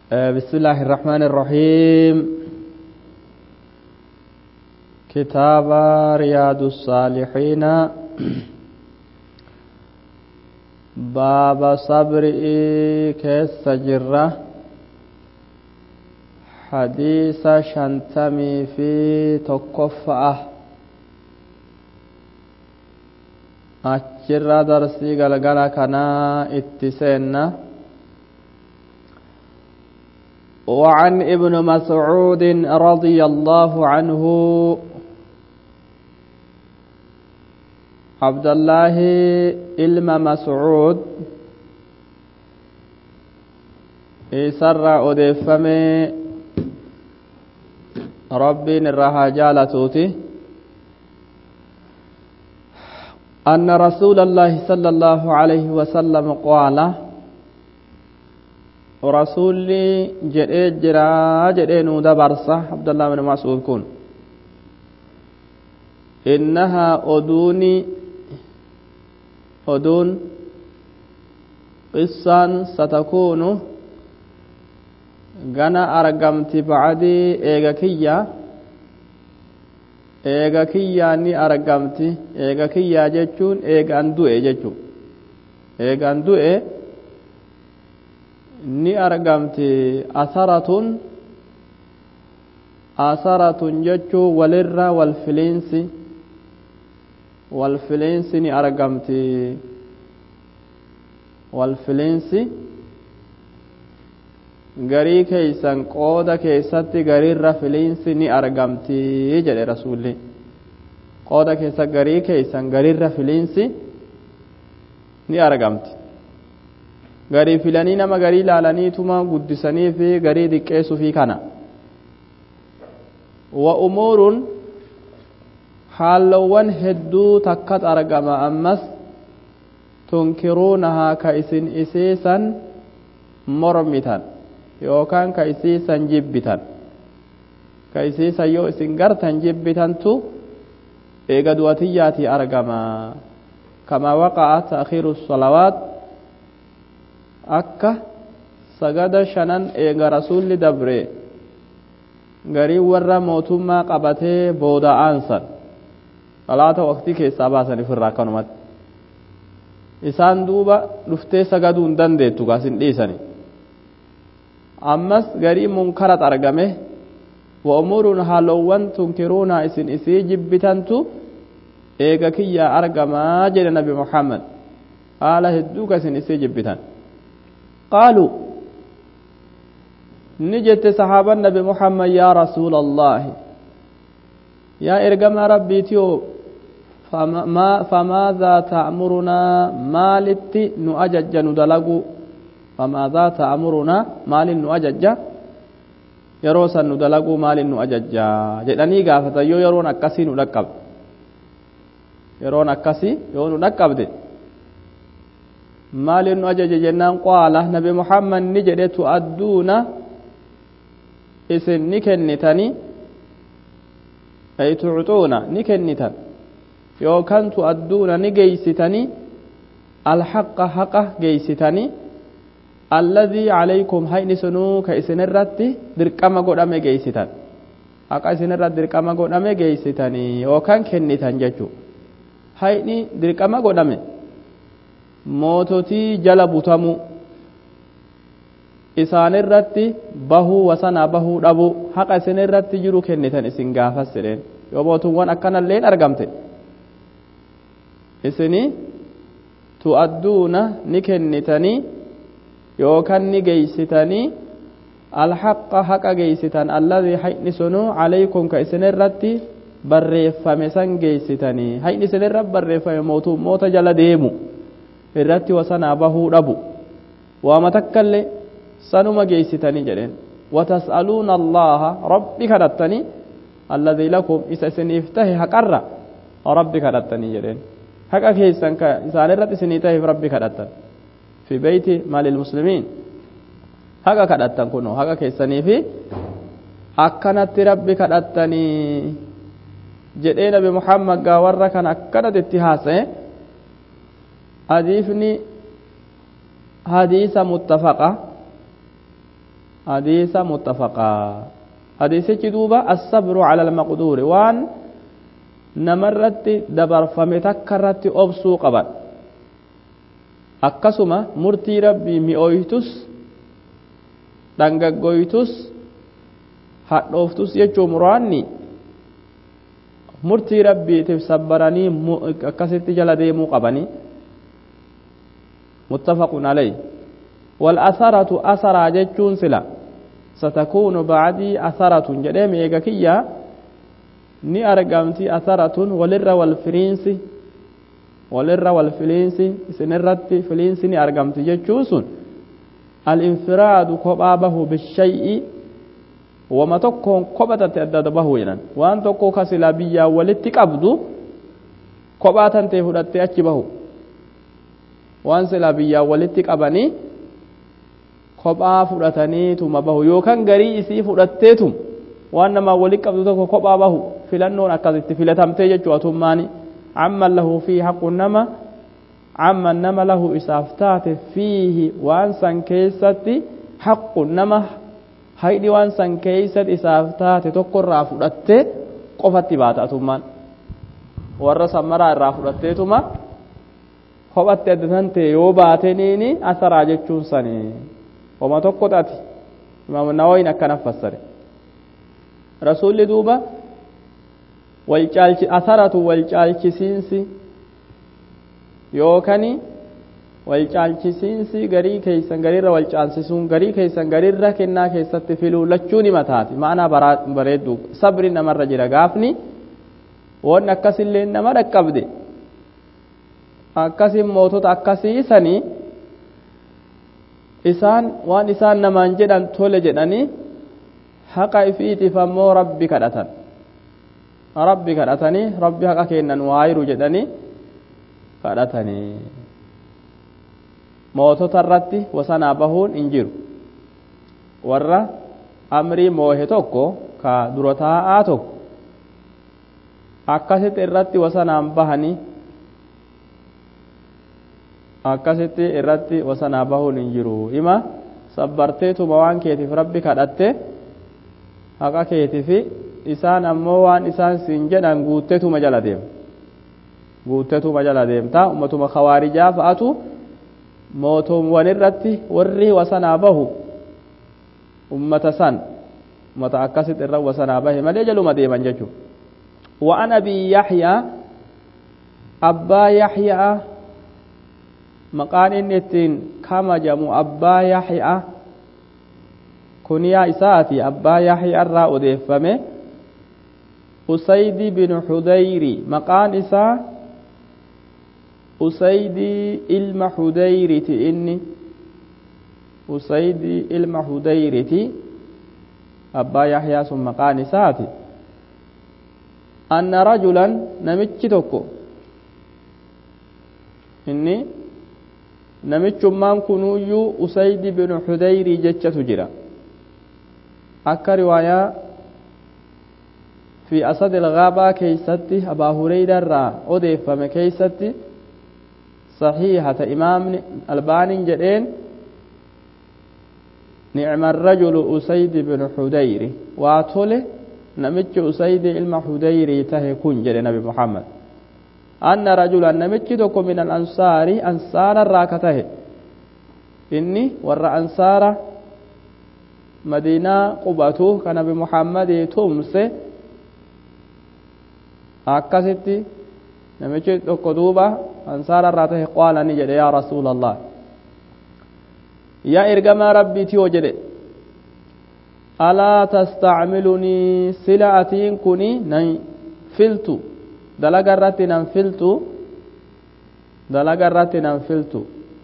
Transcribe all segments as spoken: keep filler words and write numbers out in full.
بسم الله الرحمن الرحيم. كتاب رياض الصالحين باب صبر كيس جرة حديث شنتمي في تكفأه أجر درسي غلغلا كنا اتسينا. وعن ابن مسعود رضي الله عنه عبد الله علم مسعود إسر أدفم ربي نرها جالتوتي أن رسول الله صلى الله عليه وسلم قال رسولي جري جرا جري نودا برصة عبد الله بن مسعود كون إنها أدوني أدون قصة ستكون غنا أرقمت بعدي إيغا كيا إيغا كيا ني أرقمت إيغا كيا جيتشون إيغا أندو إيه جيتشون إيغا أندو إيه ni argamti asaratun asaratun jechuu walirra walfilinsi walfilinsi ni argamti walfilinsi garii keeysan qooda keessatti garirra filinsi ni argamti jedhe rasuulli. qooda keessa garii keeysan garirra filinsi ni argamti. garii filanii nama garii laalaniituma guddisanii fi garii diqqeessuu fi kana. wa umuurun haalawwan hedduu takkat argama ammas tunkiruunahaa ka isin isiisan mormitan yookaan ka isiisan jibbitan ka isiisan yoo isin gartan jibbitantu eega du'atiyyaatii argama. kamaa waqa'a ta'khiiru salawaat akka sagada shanan eega rasuulli dabre garii warra mootummaa qabatee booda'aansan salaata waqtii keessaa baasan ifirraa akkanumatti isaan duuba dhuftee sagaduu hin dandeettu gaasin dhiisani. ammas garii munkarat argame wa umuruun haalowwan tunkiruuna isin isii jibbitantu eega kiyyaa argamaa jedhe nabi muhammad haala hedduu ka isin isii jibbitan. قالوا نجت صحابة النبي محمد يا رسول الله يا إرقم ربي تيو فما فماذا تأمرنا مالت نؤجج ندلقو فماذا تأمرنا مال نؤجج يروسا ندلقو مال نؤجج جدني قافة يو يرون أكسي ندقب يرون أكسي يو ندقب دي maaliin nu ajaje jennaan qaala nabi muhammad ni jedhe tu'adduuna isin ni kennitani ay tu'uuna ni kennitan yookaan tu'adduuna ni geeysitani alhaqqa haqa geeysitani alladhii calaykum hayni sunuu ka isin irratti dirqama godhame geeysitan haqa isin irratti dirqama godhame geeysitani yookaan kennitan jechuu. hayni dirqama godhame moototii jala butamu isaan irratti bahuu wasanaa bahuu dhabu haqa isin irratti jiru kennitan isin gaafas jedheen. yoo mootummaan akkanalleen argamte isini tu'adduuna ni kennitanii yookaan ni geeysitanii alhaqqa haqa geeysitan alladhii hayni sunuu calaykum ka isin irratti barreeffame san geeysitanii. hayni isin irratti barreeffame mootummoota jala deemu irratti wasanaa bahuu dhabu waama takkallee sanuma geeysitanii jedheen. watas'aluuna allaha rabbi kadhattanii alladhii lakum isa isiniif tahe haqarra rabbi kadhattanii jedheen. haqa keessan ka isaan irratti isinii taheef rabbi kadhattan fi beeyti maalil muslimiin haqa kadhattan kunoo haqa keessanii fi akkanatti rabbi kadhattanii jedhee nabi muhammad gaa warra kan akkanatti itti haasa'e. حديثني حديث متفقة حديث متفقا حديث جدوبة الصبر على المقدور وان نمرت دبر فمتكرت أبسو قبل أكسما مرتي ربي مئويتس دنگگويتس حدوفتس يجو مراني مرتي ربي تفسبراني أكست جلدي مقبني متفق عليه والأثرة أثر جتون سلا ستكون بعدي أثرة جدام إيقاكية ni argamti atharatun walirra wal firinsi walirra wal filinsi isinirratti filinsi ni argamti jechuun sun al infiraadu kophaa bahu bishay'i wama tokkoon kophatate adda bahu jedhan waan tokko kasila biyyaa walitti qabdu kophaa tantee fudhattee achi bahu waan sila biyyaa walitti qabanii kophaa fudhatanii tuma bahu yookaan garii isii fudhatteetum waan nama walitti qabdu tokko kophaa bahu filannoon akkasitti filatamtee jechuu atummaani amma lahu fi haqqun nama amma nama lahu isaaf taate fiihi waan san keessatti haqqun nama haydi waan san keessatti isaaf taate tokkorraa fudhattee qofatti baata atummaan warra sammaraa irraa fudhatteetuma kophatti addatante yoo baateniini asaraa jechuun sani wama tokko taati Imaam Nawawiin akkana fassare rasuulli duuba walcaalchi asaratu walcaalchisiinsi yookani walcaalchisiinsi garii keeysan garirra walcaalchisuun garii keeysan garirra kennaa keessatti filuu lachuun himataati maanaa bareeddu sabri namarra jira gaafni waan akkasillee nama dhaqqabde akkasin mootota akkasiisanii isaan waan isaan namaan jedhan tole jedhanii haqa ifiitiif ammoo rabbi kadhatan rabbi kadhatanii rabbi haqa kennan waayiru jedhanii kadhatanii mootota irratti wasanaa bahuun hin jiru warra amrii moohe tokko ka dura taa'aa tokko akkasitti irratti wasanaan bahanii akkasitti irratti wasanaa bahuun hin jiru ima sabbarteetuma waan keetiif rabbi kadhatte haqa keetiif isaan ammoo waan isaan siin jedhan guutteetuma jala deema guutteetuma jala deemta ummatuma khawaarijaa fa'atu mootummaan irratti warri wasanaa bahu ummata san ummata akkasitti irra wasanaa bahe malee jaluma deeman jechuudha وعن أبي يحيى أبا يحيى مقان النتين كما جمو أبا يحيى كنيا إساتي أبا يحيى الرأى أدفمه أسيد بن حديري مقان إسا أسيد إلم حديري إني أسيد إلم حديري أبا يحيى ثم مقان إساتي أن رجلا نمتش توكو إني نمتش مان كنويو أسيد بن حديري جتش تجرى أكا رواية في أسد الغابة كيستي أبا هريرة را أضيف فم كيستي صحيحة إمام الباني جدين نعم الرجل أسيد بن حديري واتوله نمتش أسيد إلما حديري تهي كن جدي نبي محمد أن رجلا نمتش توكو من الأنصار أنصار الراكته إني ور أنصار مدينة قبته كنبي محمد تمسه akkasitti namichi tokko duuba ansaara irraa tahe qaala ni jedhe yaa rasuula allah yaa ergamaa rabbiiti yoo jedhe alaa tastacmilunii sila atiin kuni nan filtu dalaga irratti nan filtu dalaga irratti nan filtu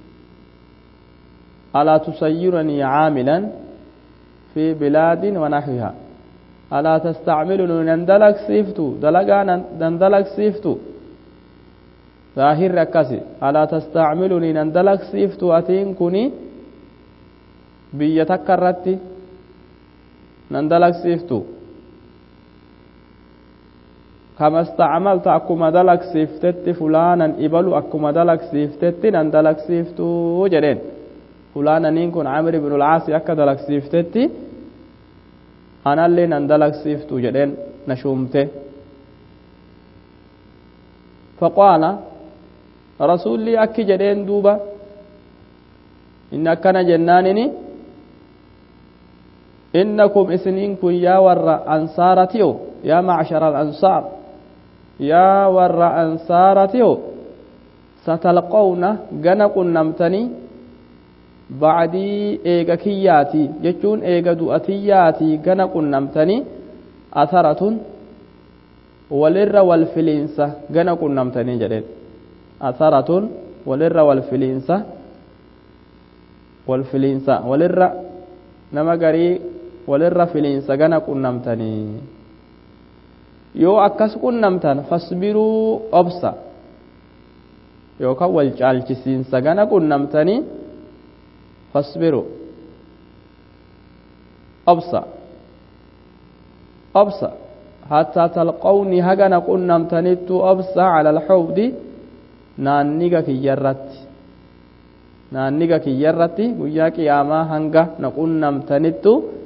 alaa tusayyiranii caamilan fi bilaadin wa naxwiha ألا تستعملون نندلك سيفتو دلقا نندلك سيفتو ظاهر ركسي ألا تستعملوني نندلك سيفتو أتين كوني بيتكرتي نندلك سيفتو كما استعملت أكما دلك سيفتت فلانا إبلو أكما دلك سيفتت نندلك سيفتو جرين fulaana nin kun Amr ibn al-Aas akka dalaksiiftetti anallee nan dalaksiiftu jedheen na shuumte faqaala rasuulli akki jedheen duuba inni akkana jennaanini innakum isiniin kun yaa warra ansaaratiyo yaa macshara al-ansaar yaa warra ansaaratiyo satalqawna gana qunnamtanii bacdii eega kiyyaati jechuun eega du'atiyyaati gana qunnamtanii asaratun walirra wal filiinsa gana qunnamtanii jedheen asaratun walirra wal filiinsa wal filiinsa walirra nama garii walirra filiinsa gana qunnamtanii yoo akkas qunnamtan fasbiruu obsa yookaan wal caalchisiinsa gana qunnamtanii fasbiruu obsa obsa حتى تلقوني هجنا قلنا امتنت أبصى على الحوض نانيغا كي يرت نانيغا كي يرت وياك يا ما هنگا نقولنا امتنت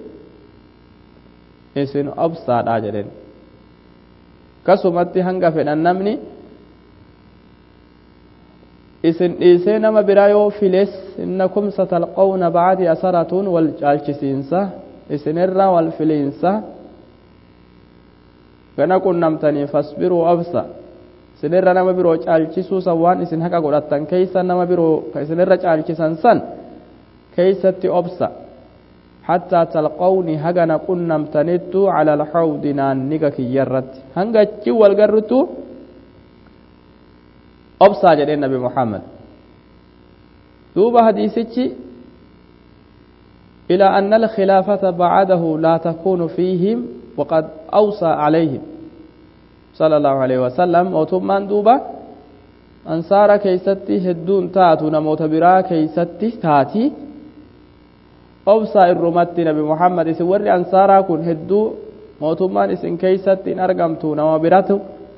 اسن أبصى راجلين كسمت هنگا في النمني اسن إسينا ما برايو فيلس إنكم ستلقون بعد أسرة والجالشسينسة اسن الرا والفلينسة gana qunnamtanii fasbiruu obsa isinirra nama biroo caalchisuu san waan isin haqa godhattan keeysa nama biroo ka isinirra caalchisan san keeysatti obsa hattaa talqawni hagana qunnamtanittu cala alxawdi naanniga kiyyarratti hanga achi walgarrutu obsaa jedheen nabi muhammad duuba hadiisichi إلى أن الخلافة بعده لا تكون فيهم وقد أوصى عليهم صلى الله عليه وسلم وثم دوبا أنصار كيستي هدون تاتو نموت برا كيستي تاتي أوصى الرمت نبي محمد سور أنصارا كن هدو موتمان اسن كيستي أرقمتو نمو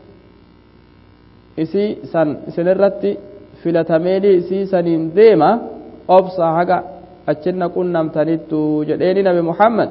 إسي سن سنرتي فلتميلي إسي سنين ديما أوصى حقا أجلنا كنا امتنتو جديني نبي محمد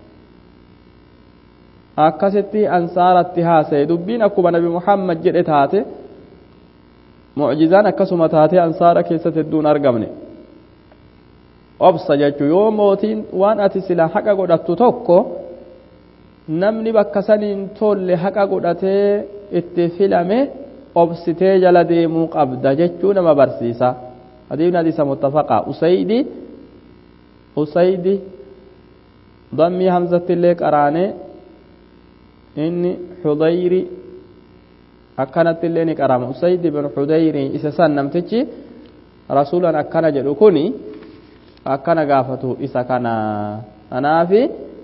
akkasitti ansaarratti haasa'e dubbiin akkuma nabi muhammad jedhe taate mu'jizaan akkasuma taate ansaara keessatti hedduun argamne obsa jechuu yoo mootiin waan ati sila haqa godhattu tokko namni bakka saniin tolle haqa godhatee itti filame obsitee jala deemuu qabda jechuu nama barsiisa hadiisni hadiisa muttafaqa usaydi usaydi dammii hamzatti illee qaraane inni xudayri akkanatti illee ni qarama usayd ibn xudayri isa san namtichi rasuulan akkana jedhu kuni akkana gaafatu isa kana anaafi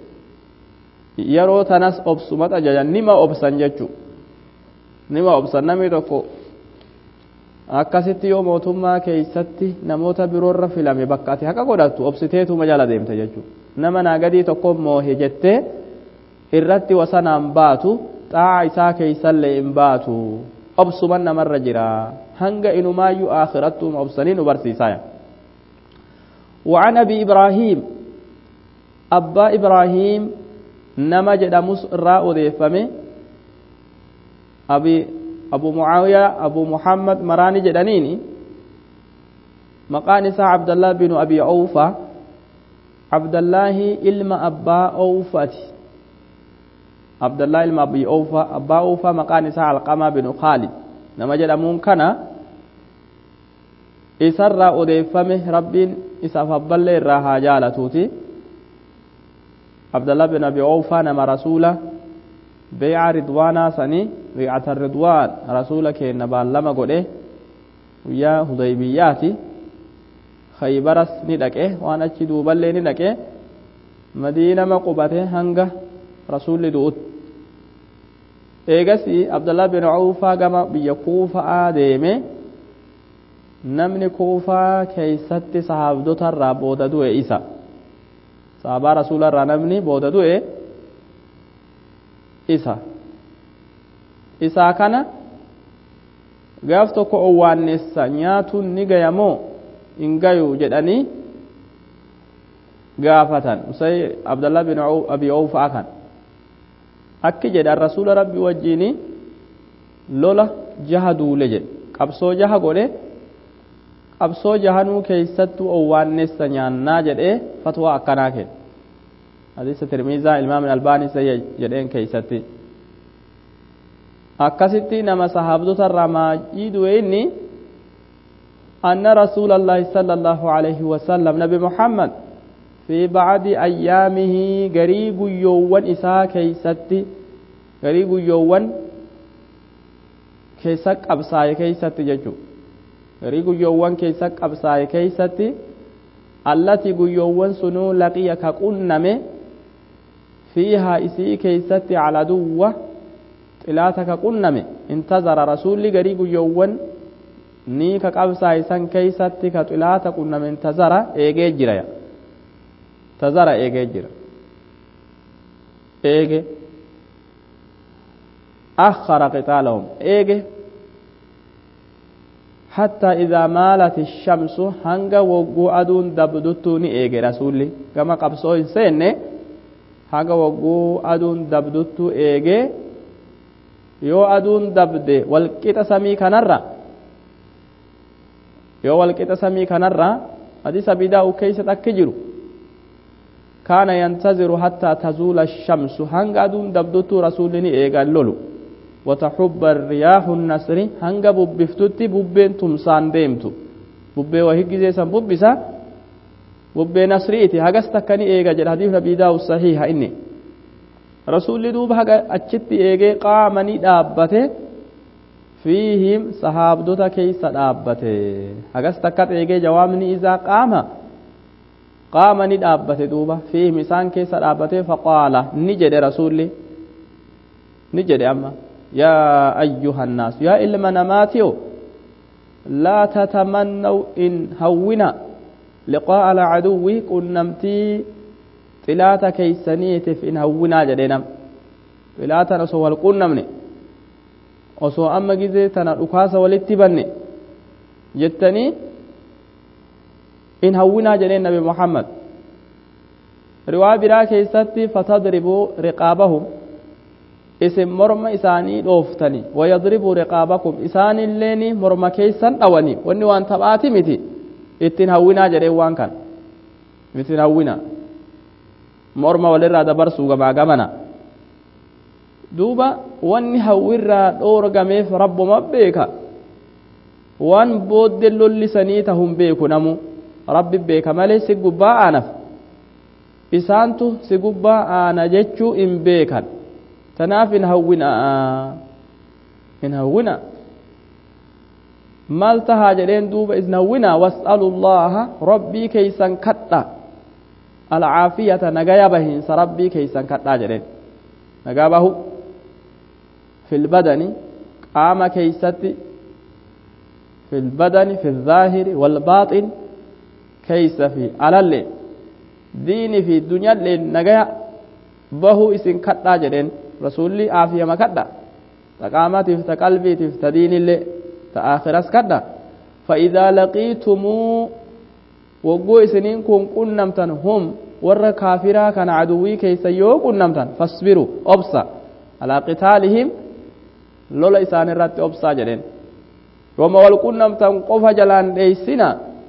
yeroo tanas obsumata jajan nima obsan jechu nima obsan namni tokko akkasitti yoo mootummaa keeysatti namoota biroorra filame bakka ati haqa godhattu obsiteetuma jala deemte jechu nama naa gadii tokko moohe jettee irratti wasanaan baatu xaa'a isaa keeysallee hin baatu obsuman namarra jira hanga inumaayyuu aakhirattuma obsanii nu barsiisaa وعن أبي إبراهيم أبا إبراهيم نما جدامس راء ذيفمه أبي أبو معاوية أبو محمد مراني جدانيني مقانسة عبد الله بن أبي أوفى عبد الله إلما أبا أوفتي عبد الله إلما أبي أوفى أبا أوفى مقانسة علقمة بن خالد نما جدامون كان إسر أديفمه رب إسافبال لي الراها جالتوتي عبد الله بن أبي أوفى نما رسوله بيع رضوانا سني بيعة الرضوان رسولك نبال لما قده ويا هديبياتي خيبرس ندكه وانا تشدو بل ندكه مدينة مقبته هنگه رسول دوت ايغسي عبد الله بن عوفا كما بيكوفا آدمه نمني كوفا كيست صحابدو تر بوددو إيسا صحابة رسول الله نمني بوددو إيسا إيسا كان gaaf tokko owwaannessa nyaatuun ni gayamoo hin gayu jedhanii gaafatan usay abdullah bin abi awfa kan akki jedha rasuul rabbi wajjini lola jaha duule jedhe qabsoo jaha godhe qabsoo jahanuu keeysattu owwaannessa nyaannaa jedhee fatwaa akkanaa kenne hadiisa tirmiizaa ilmaam albaanii sayya jedheen keeysatti akkasitti nama sahaabdota irraa maajii du'e inni anna rasuulallahi sallallahu alaihi wasallam nabi muhammad fi ba'di ayyaamihi garii guyyoowwan isaa keeysatti garii guyyoowwan keessa qabsaaye keeysatti jechuu garii guyyoowwan keessa qabsaaye keeysatti allati guyyoowwan sunuu laqiya ka qunname fiihaa isii keeysatti aladuwwa xilaata ka qunname intazara rasuulli garii guyyoowwan ni ka qabsaaye san keeysatti ka xilaata qunname intazara eegee jira tazara eegee jira eege akhara qitaalahum eege حتى إذا مالت الشمس هنگا وقو أدون دبدتوني إيجي رسولي كما قبصو إنسان هنگا وقو أدون دبدتو إيجي يو أدون دبدي والكتا سمي كنرى يو والكتا سمي كنرى هذه سبيدا وكيسة أكجرو كان ينتظر حتى تزول الشمس هنگا أدون دبدتو رسولي إيجي اللولو وتحب الرياح النسر هنگا ببفتوتي ببين تمسان ديمتو ببي وهيجي زي سن ببسا ببي نسريتي هاغستكني ايغا جل حديث ابي داود صحيح اني رسول دوب هاغا اچتي ايغي قامني دابته فيهم صحابدوتا كيس دابته هاغستكت ايغي جوامني اذا قام قامني دابته دوبا فيهم سان كيس دابته فقال نجد رسولي نجد اما يا أيها الناس يا إلما نماتيو لا تتمنوا إن هونا لقاء العدو كنمتي تلاتا كيسانية إن هونا جدينم تلاتا نسوى القنمني وسوى أما جزي تنرقاس والاتبني جتني إن هونا جدين نبي محمد رواية برا كيساتي فتضربوا رقابهم isin morma isaanii dhooftani wayadribu riqaabakum isaan illeeni morma keessan dhawani wanni waan taphaati miti ittiin hawwinaa jedhee waan kan ittiin hawwina morma walirraa dabarsuu gamaa gamana duuba wanni hawwirraa dhoorgameef rabbuma beeka waan boodde lollisanii tahun beeku namu rabbi beeka malee si gubbaa aanaf isaantu si gubbaa aana jechuu hin beekan تناف إن هونا إن هونا مالتها جرين دوب إذن هونا واسأل الله ربي كيسا كتا العافية نقايبه سربي كيسا كتا جرين نقابه في البدن قام كيستي في البدن في الظاهر والباطن كيس في على الليل ديني في الدنيا الليل نقايا بهو إسن كتا جرين رسولي عافية ما كدا تقامتي في قلبي في تدين اللي تآخرس كدا فإذا لقيتموا وقوي سنين كن كنمتن هم ور كافرا كان عدوي كيس يو كنمتن فاصبروا أبصى على قتالهم لولا إسان الرات أبصى جدين وما والكنمتن قف جلان ليسنا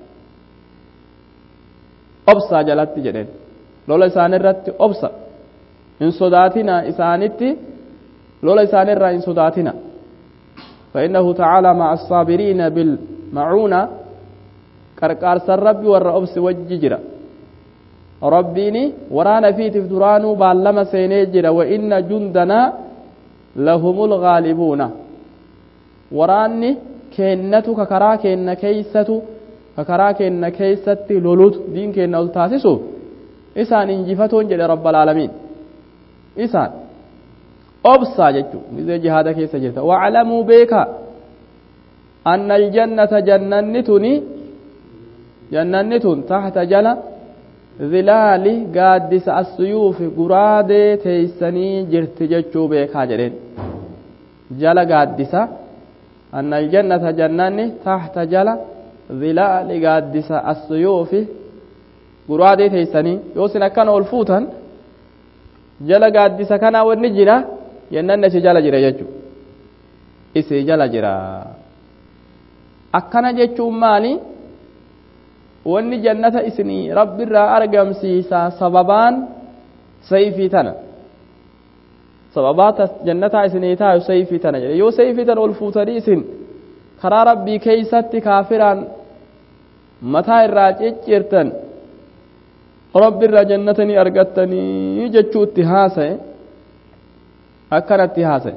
أبصى جلات جدين لولا إسان الرات أبصى إن صداتنا إسانتي لولا إسان الرا إن صداتنا فإنه تعالى مع الصابرين بالمعونة كركار سرب والرأبس والججرة ربيني ورانا في تفدرانو بعلما سينجر وإن جندنا لهم الغالبون وراني كينتو ككرا كين كيستو ككرا كين كيست لولوت دين كين التاسسو إسان انجفتون جل رب العالمين إسان أبصى جتو مثل جهاد كيس جرتا وعلموا بيكا أن الجنة جننتني جننتن تحت جل ظلال قادس السيوف قراد تيسني جرت جتو بيكا جرين جل قادس أن الجنة جنني تحت جل ظلال قادس السيوف guraadee teessanii yoo sin akkana ol fuutan jala gaaddisa kanaa wanni jira jennaan isi jala jira jechuudha isi jala jira akkana jechuun maali wanni jannata isinii rabbirraa argamsiisa sababaan sayfii tana sababaata jannataa isinii taayu sayfii tana jedhe yoo sayfii tana ol fuutanii isin karaa rabbii keeysatti kaafiraan mataa irraa ciccirtan rabbirraa jannatanii argattanii jechuutti haasa'e akkanatti haasa'e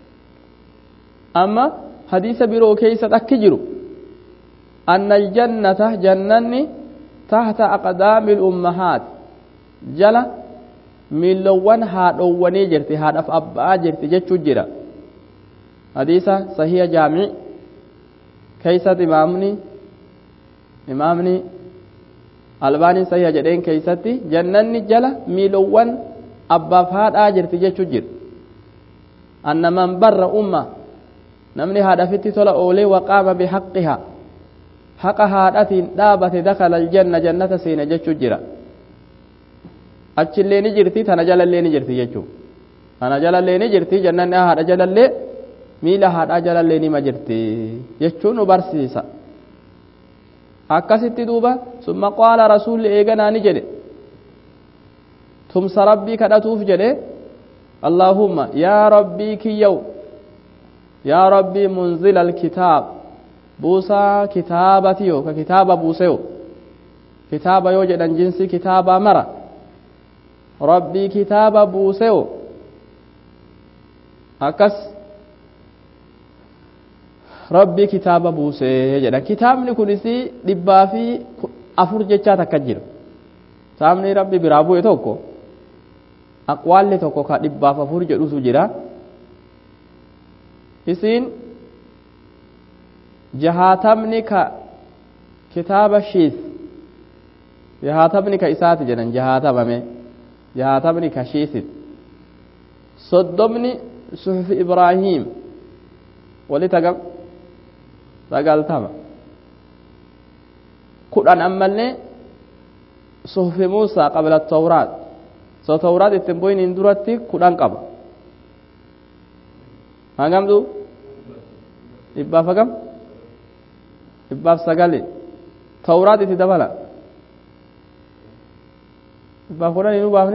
amma hadiisa biroo keeysat akki jiru anna aljannata jannanni tahta aqdaami lummahaat jala miilowwan haadhowwanii jirti haadhaaf abbaa jirti jechuu jira hadiisa sahiha jaami'i keeysat imaamni imaamni albaaniin sahiha jedheen keeysatti jannanni jala miilowwan abbaaf haadhaa jirti jechuu jira anna man barra umma namni haadhafitti tola oolee waqaama bihaqqiha haqa haadhatiin dhaabate dakala aljanna jannata seena jechuu jira achillee ni jirti tana jalallee ni jirti jechuu tana jalallee ni jirti jannanni haadha jalallee miila haadhaa jalallee nima jirti jechuun nu barsiisa akkasitti duuba summa qaala rasuulli eeganaa ni jedhe tumsa rabbii kadhatuuf jedhe allaahumma yaa rabbii kiyyaw yaa rabbii munzila alkitaab buusaa kitaabati yoo ka kitaaba buuse yoo kitaaba yoo jedhan jinsi kitaabaa mara rabbii kitaaba buuse yoo akkas rabbii kitaaba buusee jedha kitaabni kunis dhibbaa fi afur jechaa takka jira kitaabni rabbi biraa bu'e tokko aqwaalli tokko ka dhibbaaf afur jedhutu jira isiin jahaatamni ka kitaaba shiis jahaatamni ka isaati jedhan jahaatamame jahaatamni ka shiisit soddomni suhufi ibraahiim wali tagam sagaltama kudhan ammallee suhufi muusaa qabla tawraat so tawraat ittiin bu'iniin duratti kudhan qaba hangamtu dhibbaaf hagam dhibbaaf sagali tawraat itti dabala dhibbaaf kudhan hin baafne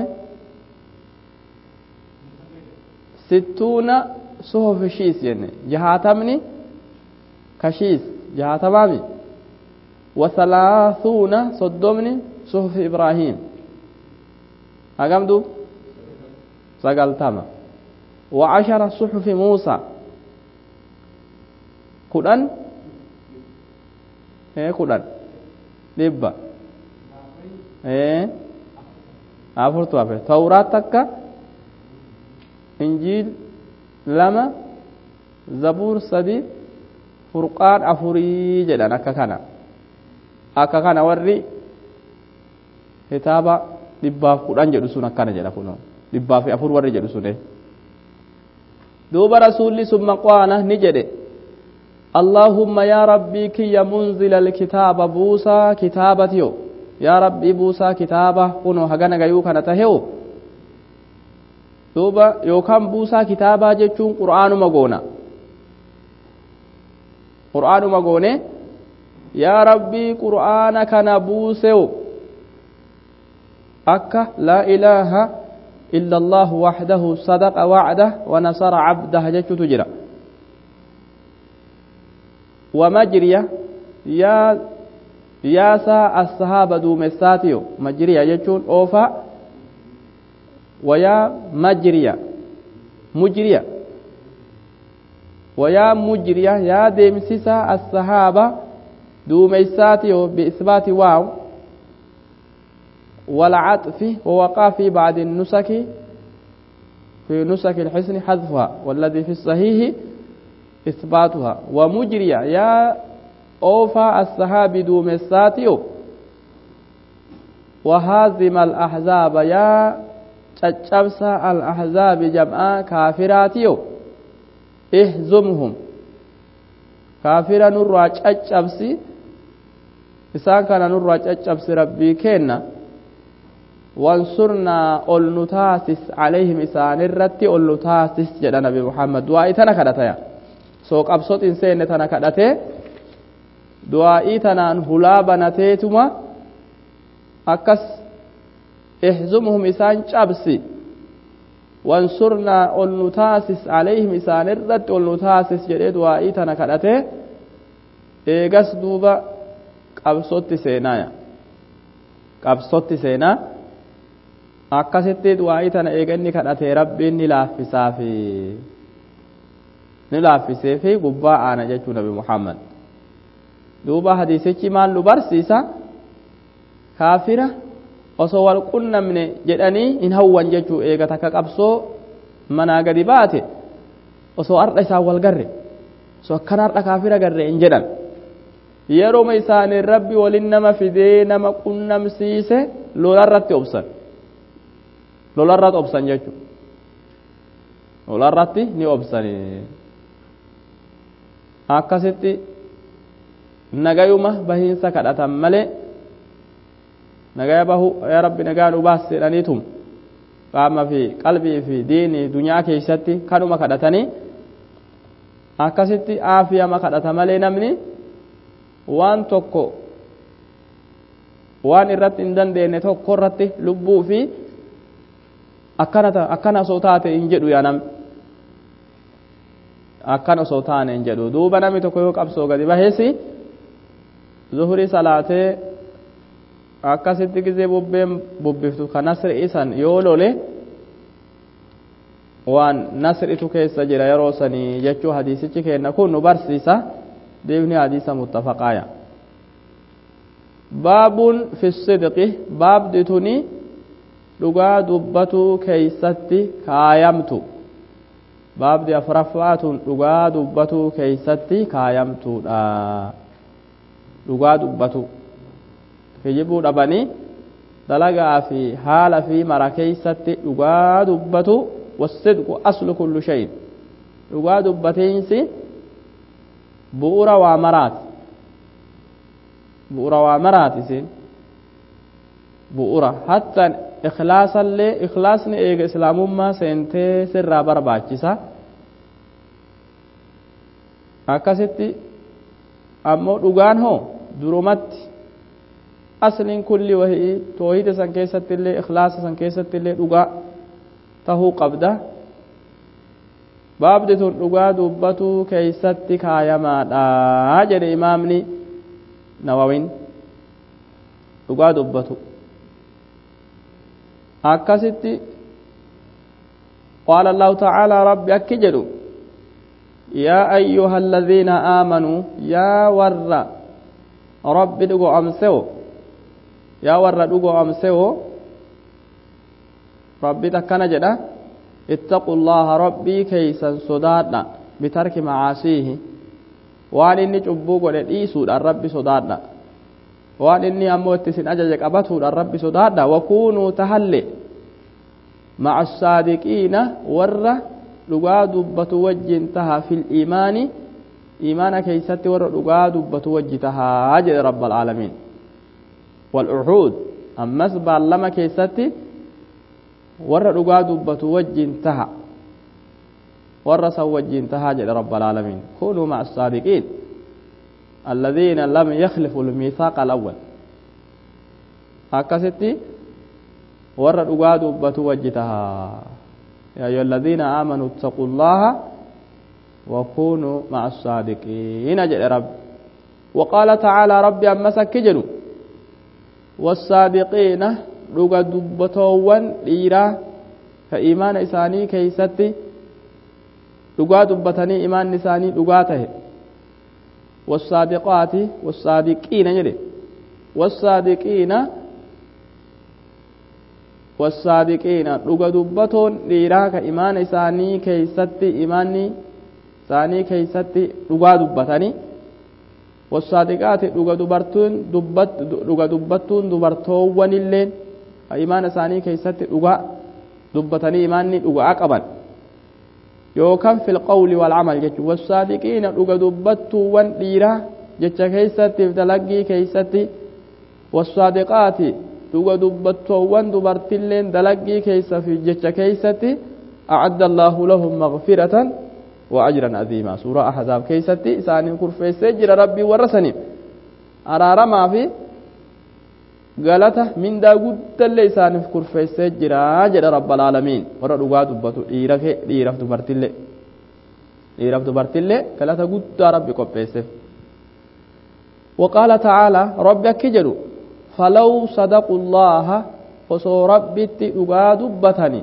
sittuuna suhufi shiis jenne jahaatamni كشيس جهة تمامي وثلاثون صدمني صحف إبراهيم أقامدو سقال تاما وعشر صحف موسى قرآن ايه قرآن لبا ايه أفرتو أفر توراة تكا إنجيل لما زبور صديق furqaan afurii jedhan akka kana akka kana warri kitaaba dhibbaaf kudhan jedhu sun akkana jedha kuno dhibbaaf afur warri jedhu sun duuba rasuulli summa qaala ni jedhe allahumma yaa rabbii kiyya munzila alkitaaba buusaa kitaabatiyo yaa rabbii buusaa kitaaba kuno hagana gayuu kana taheyo duuba yookaan buusaa kitaabaa jechuun qur'aanuma goona qur'aanuma goone yaa rabbii qur'aana kana buusew akka laa ilaaha illa allah wahdahu sadaqa wa'dah wa nasara abdah jechuutu jira wa majriya yaa yaasaa ashaaba duumessaatiyo majriya jechuun oofa wa yaa majriya mujriya ويا مجريا يا ديمسيسا الصحابة دوميساتي بإثبات واو والعطف ووقع في بعد النسك في نسك الحسن حذفها والذي في الصحيح إثباتها ومجريا يا أوفى الصحاب دوميساتي وهازم الأحزاب يا تشبسا الأحزاب جمعا كافراتيو ihzumhum kaafira nurraa caccabsi isaan kana nurraa caccabsi rabbii kenna وانصرنا أولنتاسس عليهم إسان الرت أولنتاسس جد نبي محمد دعائي تنكدتها سوق أبسط إنسان تنكدته دعائي تنان هلا بنتيتما أكس احزمهم إسان شابسي وانصرنا أولنتاسس عليهم إسان الرت أولنتاسس جد دعائي تنكدته إيغس دوبا أبسط سينايا أبسط سينا akkasitti du'aa'ii tana eeganni kadhatee rabbiin ni laaffisaa fi ni laaffisee fi gubbaa aana jechuu nabi Muhammad duuba hadiisichi maal nu barsiisa kaafira osoo wal qunnamne jedhanii hin hawwan jechuu eega takka qabsoo manaa gadi baate osoo har'a isaan wal garre osoo akkana har'a kaafira garre hin jedhan yeroo isaanii rabbi waliin nama fidee nama qunnamsiise lolarratti obsan lolarratti obsan jechuudha lolarratti ni obsanii akkasitti nagayuma bahiinsa kadhatan malee nagaya bahu yaa rabbi nagaa nu baas jedhaniitum qaama fi qalbii fi diinii dunyaa keessatti kanuma kadhatanii akkasitti aafiyama kadhata malee namni waan tokko waan irratti hin dandeenye tokko irratti lubbuu fi akkana akkana osoo taate hin jedhu yaa nam akkana osoo taane hin jedhu duuba namni tokko yoo qabsoo gadi baheesi zuhurii salaatee akkasitti gizee bubbeen bubbiftu ka nasri isan yoo lole waan nasritu keessa jira yeroo sanii jechuu hadiisichi kenna kun nu barsiisa deebni hadiisa muttafaqaaya baabun fi sidqi baabdi tuni dhugaa dubbatuu keeysatti kaayamtu baabdi afraffaatun dhugaa dubbatuu keeysatti kaayamtuudha dhugaa dubbatu kijibuu dhabanii dalagaa fi haala fi mara keeysatti dhugaa dubbatu wasidqu aslu kullu shay dhugaa dubbateensi bu'ura waa maraati bu'ura waa maraati isin bu'ura hatta ikhlaasa illee ikhlaasni eega islaamummaa seentee sirraa barbaachisa akkasitti ammoo dhugaan hoo durumatti asliin kulli wahii toohida san keessatti illee ikhlaasa san keessatti illee dhugaa tahuu qabda baabdi tun dhugaa dubbatuu keeysatti kaayamaadha jedhe imaamni nawawin dhugaa dubbatu akkasitti qaala allahu ta'aalaa rabbi akki jedhu yaa ayyuha alladhiina aamanuu yaa warra rabbi dhugo amsewo yaa warra dhugo amsewo rabbi takkana jedha ittaqu llaha rabbii keeysan sodaadha bitarki macaasiihi waan inni cubbuu godhe dhiisuudhaan rabbi sodaadha waan inni ammoo itti isin ajaje qabatuudhaan rabbi sodaadha wakuunuu tahalle maca saadiqiina warra dhugaa dubbatu wajjin taha fil iimaani iimaana keeysatti warra dhugaa dubbatu wajji tahaa jedhe rabbal aalamiin wal'uhuud ammas baallama keeysatti warra dhugaa dubbatu wajjin taha warra san wajjin tahaa jedhe rabbal aalamiin kunuu maca saadiqiin الذين لم يخلفوا الميثاق الأول أكستي ورد أقاد بتوجتها يا أيها الذين آمنوا اتقوا الله وكونوا مع الصادقين أجل رب وقال تعالى ربي أما سكجنوا والصادقين رقد بتوان ليرا كإيمان إساني كيستي رقاد بتني إيمان نساني رقاته والصادقات والصادقين جدي والصادقين والصادقين dhuga dubbatoon dhiiraa ka imaana isaanii keeysatti imaanni isaanii keeysatti dhugaa dubbatanii والصادقات dhuga dubartuun dubbat dhuga dubbattuun dubartoowwanilleen ka imaana isaanii keeysatti dhugaa dubbatanii imaanni dhugaa qaban yookaan fil qawli wal amal jechuun wasaadiqiina dhuga dubbattuuwwan dhiiraa jecha keeysatti fi dalagii keeysatti wasaadiqaati dhuga dubbattoowwan dubartilleen dalagii keessa fi jecha keessatti أعد الله لهم مغفرة وأجرا عظيما سورة أحزاب كيستي إساني كرفي سجر ربي ورسني أرار ما في قالته من دا قد اللي إساني كرفي سجر أجر رب العالمين ورد قاد بطو إيرك إيرك دبرت اللي إيرك دبرت اللي قالته قد ربي كرفي وقال تعالى ربك كجروا فلو صدقوا الله وصو ربي تقاد بطني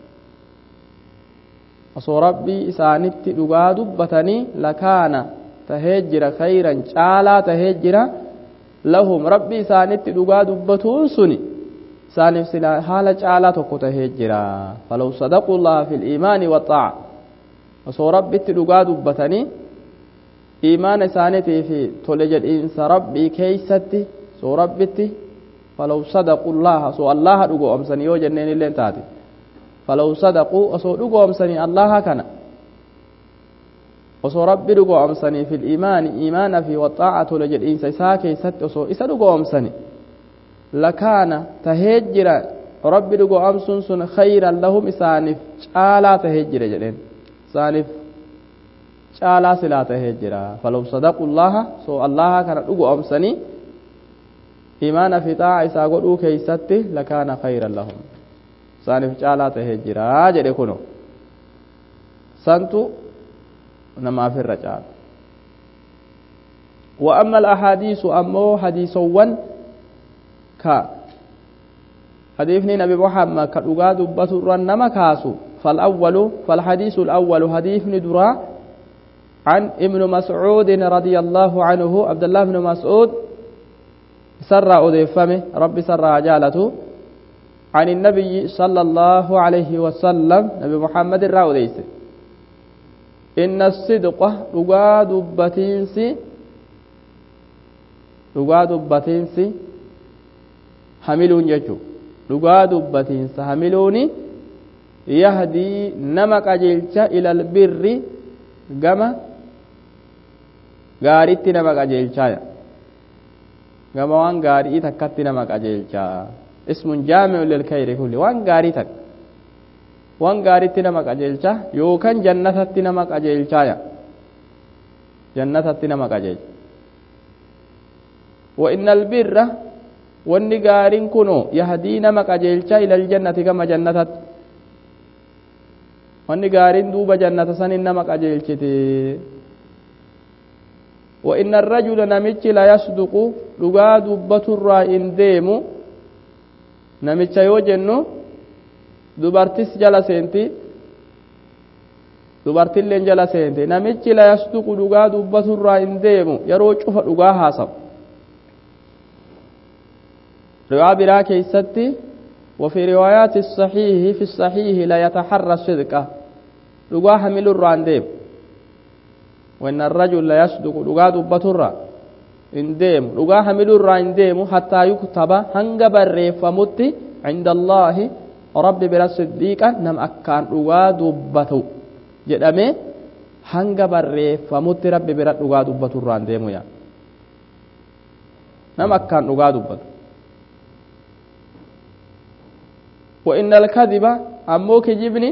osoo rabbii isaanitti dhugaa dubbatanii lakaana tahee jira khayran caalaa tahee jira lahum rabbii isaanitti dhugaa dubbatuun suni isaaniif sila haala caalaa tokko tahee jira falaw sadaqullaha fil iimaani wa xaa'a osoo rabbitti dhugaa dubbatanii iimaana isaaniitii fi tole jedhiinsa rabbii keeysatti osoo rabbitti falaw sadaqullaha osoo allaha dhugoomsanii yoo jenneen illeen taate فلو صدقوا أصو دغو أمسني الله كان أصو ربي دغو أمسني في الإيمان إيمان في والطاعة لجد إنسا ساكي ست أصو إسا دغو أمسني لكان تهجر ربي دغو أمسن سن خيرا لهم إسانف شالا تهجر جدين سانف شالا سلا تهجر فلو صدقوا الله سو الله كان دغو أمسني إيمان في طاعة إسا قدو كي ست لكان خيرا لهم saanif caalaa tahee jira jedhe kuno santu namaaf irra caala wa amma al-ahadiisu ammoo hadiisowwan ka hadiifni nabi muhammad ka dhugaa dubbatu irran nama kaasu فالأول فالحديث الأول حديث درا عن ابن مسعود رضي الله عنه عبد الله بن مسعود سر أضيفمه ربي سر عجالته عن النبي صلى الله عليه وسلم نبي محمد الرأوديس إن الصدق رقاد بتنسي رقاد بتنسي حملون يجو رقاد بتنس حملوني يهدي نمك أجلش إلى البر كما غاريت نمك أجلش كما وان غاري تكت نمك أجلش اسم جامع للخير كله وان غاري تك وان غاري تنمك أجلشا يوكان جنة تنمك أجلشا جنة تنمك أجلش وإن البر والنغارين كنو يهدي نمك أجلشا إلى الجنة كما جنة والنغارين دوب جنة سن نمك أجلشتي وإن الرجل نمتش لا يصدق لغا دبة الرائن ديمو namicha yoo jennu dubartis jala seenti dubartilleen jala seente namichi la yasduqu dhugaa dubbatu irraa hin deemu yeroo cufa dhugaa haasawu riwaa biraa keeysatti وفي روايات الصحيح في الصحيح لا يتحرى الصدق dhugaa hamilu irraa hin deemu وإن الرجل لا يصدق dhugaa dubbatu irraa indem dhugaa hamilu irraa indeemu hatta yuktaba hanga barreeffamutti inda allahi rabbi bira siddiiqan nam akkaan dhugaa dubbatu jedhame hanga barreeffamutti rabbi bira dhugaa dubbatu irraa indeemu yaa nam akkaan dhugaa dubbatu wa innal kadhiba ammoo kijibni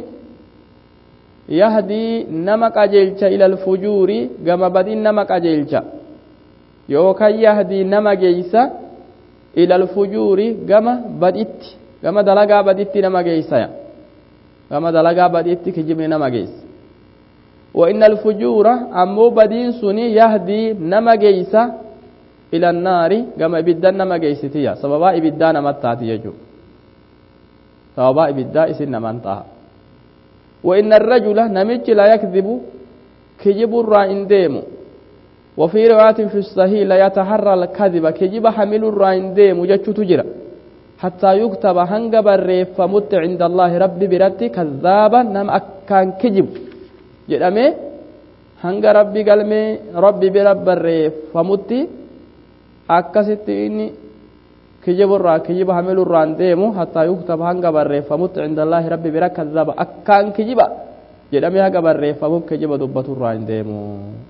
yahdi nama qajeelcha ila alfujuri gama badin nama qajeelcha yookaan yahdii nama geeysa ilal fujuuri gama baditti gama dalagaa baditti nama geeysa gama dalagaa baditti kijibni nama geeysa wa innal fujuura ammoo badiin suni yahdii nama geeysa ilan naari gama ibiddan nama geeysitiya sababaa ibiddaa namatti taati jechuudha sababaa ibiddaa isin naman taha wa inna arrajula namichi la yakdhibu kijiburraa in deemu وفي رواية في الصحيح لا يتحرى الكذب كجب حمل الرائندي مجتش تجرى حتى يكتب هنجب الريف فمت عند الله رب برتي كذابا نم أكان كجب جدامي هنج ربي قلمي ربي برب الريف فمت أكست إني كجب الرا كجب حمل الرائندي حتى يكتب هنجب الريف فمت عند الله رب برتي كذابا أكان كجب جدامي هنجب الريف فمت كجب دبة الرائندي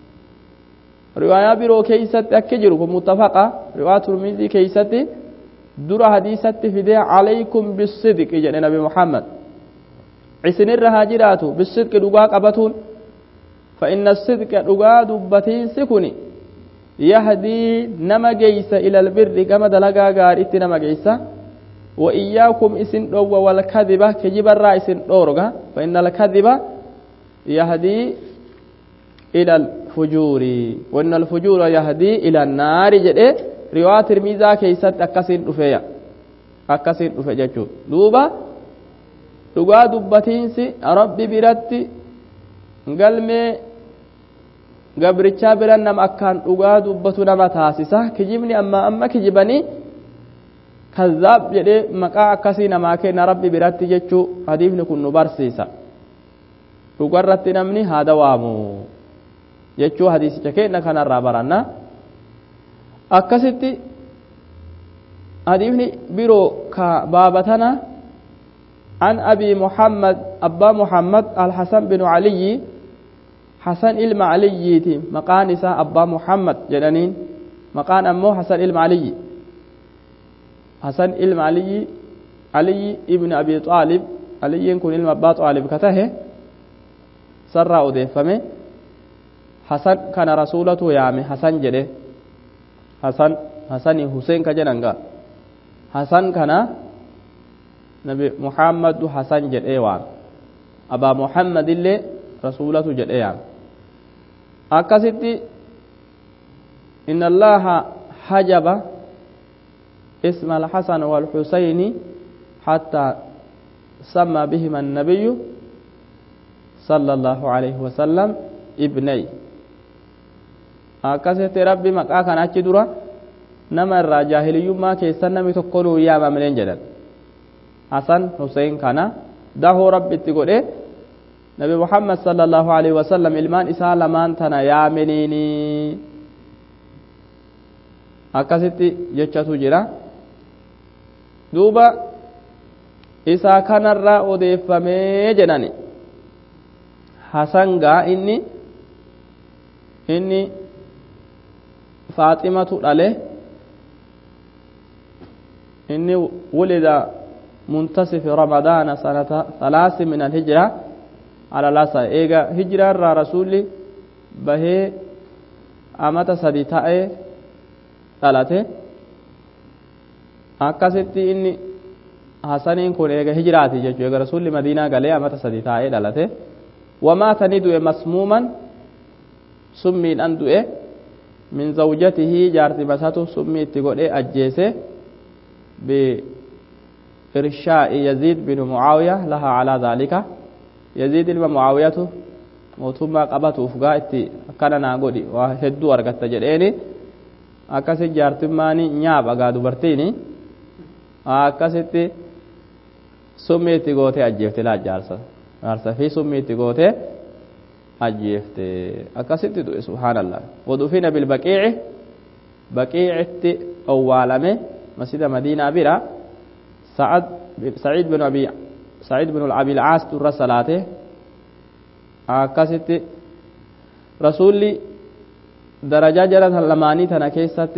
رواية برو كيست أكجر متفقة رواية ترمذي كيست dura hadiisatti fidee alaykum bisidqi jedhe nabi muhammad isinirra haa jiraatu bisidqi dhugaa qabatuun fa inna sidqa dhugaa dubbatiinsi kuni yahdii nama geeysa ila albirri gama dalagaa gaariitti nama geeysa wa iyyaakum isin dhowwa wal kadhiba kijibarraa isin dhoorga fa inna al kadhiba yahdii ila al fujuri wa inna al fujura yahdii ila an naari jedhe riwaa tirmizaa keeysatti akkasiin dhufeeya akkasiin dhufe jechuu duuba dhugaa dubbatiinsi rabbi biratti galmee gabrichaa biran nama akkaan dhugaa dubbatu nama taasisa kijibni amma amma kijibanii kazzaab jedhee maqaa akkasii namaa kenna rabbi biratti jechuu hadiifni kun nu barsiisa dhugarratti namni haa dawaamu jechuu hadiisicha kenna kanarraa baranna akkasitti hadiifni biroo ka baabatana عن أبي محمد أبا محمد الحسن بن علي حسن علم علي مقان إساء أبا محمد جنانين مقان أمه حسن علم علي حسن علم علي علي ابن أبي طالب علي يكون علم أبا طالب كته سر أودي فمه حسن كان رسولته يامي حسن جده حسن حسن حسين كجنانغا حسن كان نبي محمد حسن جد ايوان أبا محمد اللي رسولته جد ايوان أكستي إن الله حجب اسم الحسن والحسين حتى سمى بهما النبي صلى الله عليه وسلم ابني أكستي ربي مقاكا ناتي درا نما الراجاهلي ما كيسان نمي تقولوا يا ممنين جدد حسن حسين كان دهو ربي تقول نبي محمد صلى الله عليه وسلم ilmaan isaa lamaan tana yaaminiini akkasitti jechatu jira duuba isaa kanarraa odeeffamee jedhani hasangaa inni inni faaximatu dhale inni wulida منتصف رمضان سنة ثلاث من الهجرة على لاسا إيجا هجرة را رسولي بهي أمت سديتاء ثلاثة أكستي إني حسنين كون إيجا هجراتي جيجو إيجا رسولي مدينة قال أمت سديتاء ثلاثة وما تندو مسموما سمي أندو من زوجته جارتي مساتو سمي تقول أجيسه ب إرشاء يزيد بن معاوية لها على ذلك يزيد بن معاوية موتما قبته فقائتي كان ناقودي وهدو ورقت جريني أكاسي جارتماني نياب أقادو برتيني أكاسي سميتي قوتي أجيفتي لا جارسة جارسة في سميتي قوتي أجيفتي أكاسي تدوي سبحان الله ودفين بالبقيع بقيعتي أوالمي مسجد مدينة بيرا سعد سعيد بن أبي سعيد بن أبي العاص تر صلاته أكست رسولي درجة جرت لماني تنا كيست